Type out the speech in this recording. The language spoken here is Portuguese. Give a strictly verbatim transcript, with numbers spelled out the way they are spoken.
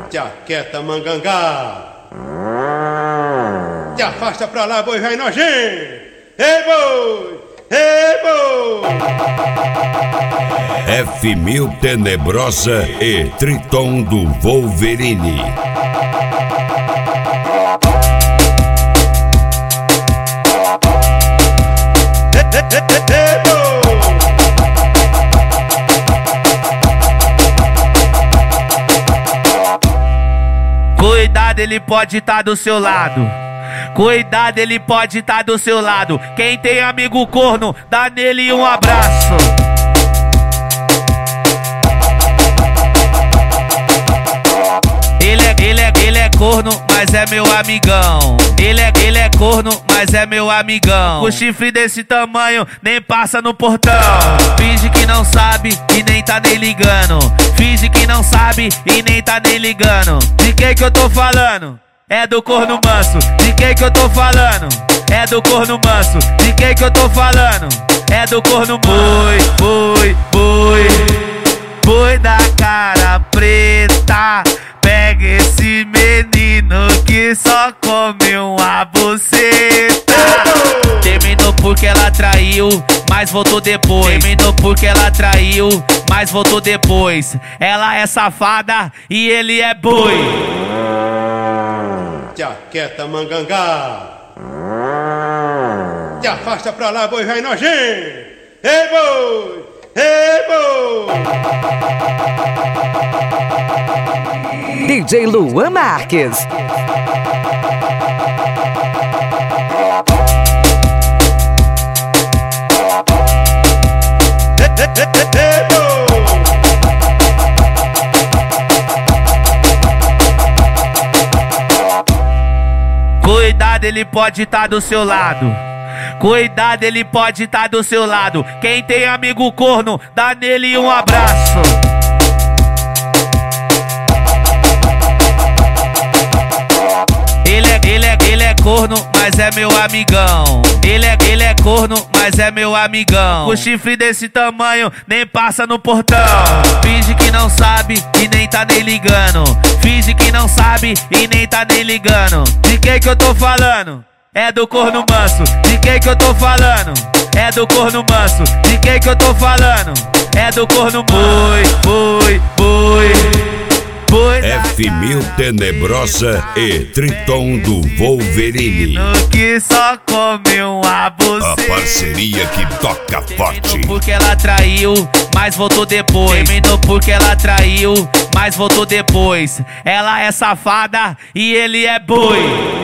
Jaqueta mangangá. Te afasta pra lá, boi vai nojento. Ei, boi! Ei, boi! F mil Tenebrosa e Triton do Wolverine. Cuidado, ele pode estar do seu lado. Cuidado, ele pode estar do seu lado. Quem tem amigo corno, dá nele um abraço. Ele é, ele é, ele é corno, mas é meu amigão. Ele é, ele é corno, mas é meu amigão. O chifre desse tamanho nem passa no portão. Finge que não sabe e nem tá nem ligando. Finge que não sabe e nem tá nem ligando. De quem que eu tô falando? É do corno manso. De quem que eu tô falando? É do corno manso. De quem que eu tô falando? É do corno boi, boi, boi. Boi da cara preta. Pega esse menino que só come uma buceta. Terminou porque ela traiu, mas voltou depois. Terminou porque ela traiu, mas voltou depois. Ela é safada e ele é boi. Jaqueta mangangá. Te afasta pra lá, boi vai nojento. Ei, boi! Ei, boi! D J Luan Marques. Cuidado, ele pode estar do seu lado. Cuidado, ele pode estar do seu lado. Quem tem amigo corno, dá nele um abraço. Ele é, ele é, ele é corno, mas é meu amigão. Ele é, ele é corno, mas é meu amigão. O chifre desse tamanho nem passa no portão. Finge que não sabe e nem tá nem ligando. Finge que não sabe e nem tá nem ligando. De quem que eu tô falando? É do corno manso. De quem que eu tô falando? É do corno manso. De quem que eu tô falando? É do corno boi, boi, boi. F mil Tenebrosa e Triton do Wolverine. Que só come uma buceta. A parceria que toca forte. Terminou porque ela traiu, mas voltou depois. Terminou porque ela traiu, mas voltou depois. Ela é safada e ele é boi.